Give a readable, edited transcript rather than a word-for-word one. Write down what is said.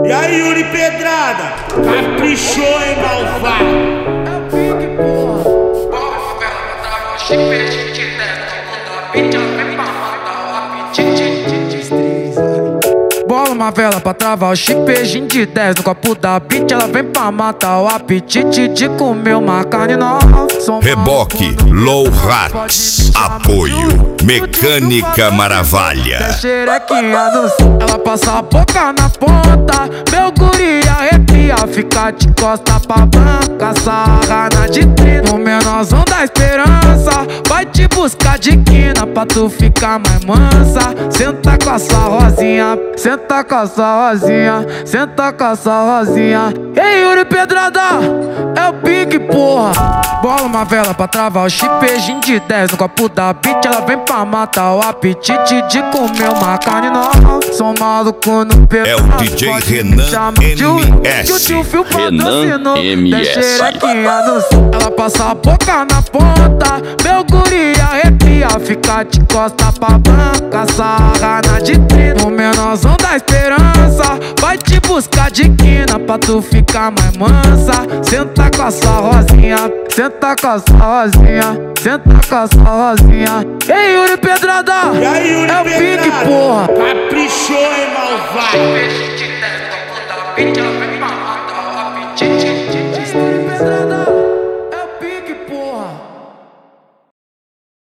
E aí, Yuri Pedrada, caprichou, hein, malvado? É o pique, porra. Bora, favela, trava o chip, a gente desce. Quando a bitch, ela vem pra matar o apetite. Bola uma vela pra travar o chip, a gente desce. No copo da bitch, ela vem pra matar o apetite de comer uma carne nova. Reboque Low Rats. Apoio Mecânica Maravalha. Xerequinha no céu, ela passa a boca na ponta. Meu guri arrepia, fica de costa pra banca. Sarra na de 30, no menorzão da esperança. Vai te buscar de quina pra tu ficar mais mansa. Senta com a sua rosinha, senta com a sua rosinha, senta com a sua rosinha. Ei, Yuri Pedrada, é o pique, porra. Bola uma vela pra travar o chip, de 10 no copo da bitch, ela vem pra matar o apetite de comer uma carne nova. Sou maluco no pedaço. É o DJ Renan MS. Renan MS. Ela passa a boca na ponta. Meu guri arrepia, fica de costa pra banca. Sarra na de 30, no menorzão da esperança. Vai te buscar de quina pra tu ficar mais mansa. Senta com a sua rosinha, senta com a sua rosinha, senta com a sua rosinha. Ei, Yuri Pedrada, E aí, Yuri é o pique, Pedrada, porra. caprichou, hein, malvado?